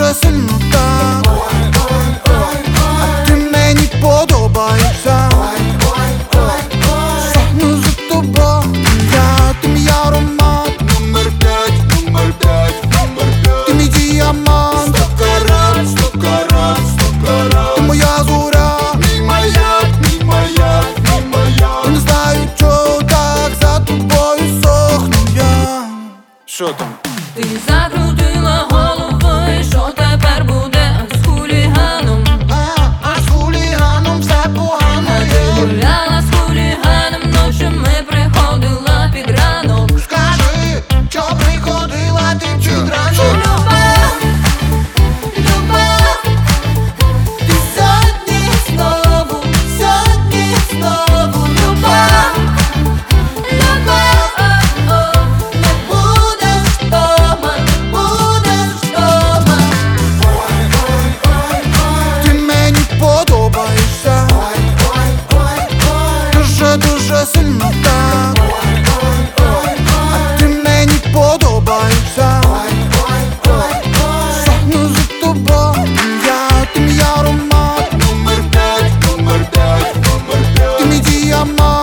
дуже сильно так. А ти мені подобаєшся. Сохну за тобою, ти мій аромат. Номер 5, номер 5, номер 5. Ти мій діамант. 100 карат, 100 карат, 100 карат. Ти моя зоря, мій маяк, мій маяк, мій маяк. Я не знаю, чого так за тобою сохну я. Що там? Ти закрутила головою, що тепер буде з хуліганом? А з хуліганом все погано є. Гуляла з хуліганом, ночами приходила під ранок. Скажи, що приходила ти під ранок? Любов, любов, ти сьогодні знову, сьогодні знову. Любов, любов, не будеш вдома, будеш вдома. Ти мені подобаєшся. Дуже, дуже сильно так. А ти мені подобаєшся. Сохну за тобою, ти мій аромат. Номер 5, номер 5, номер 5. Ти мій діамант.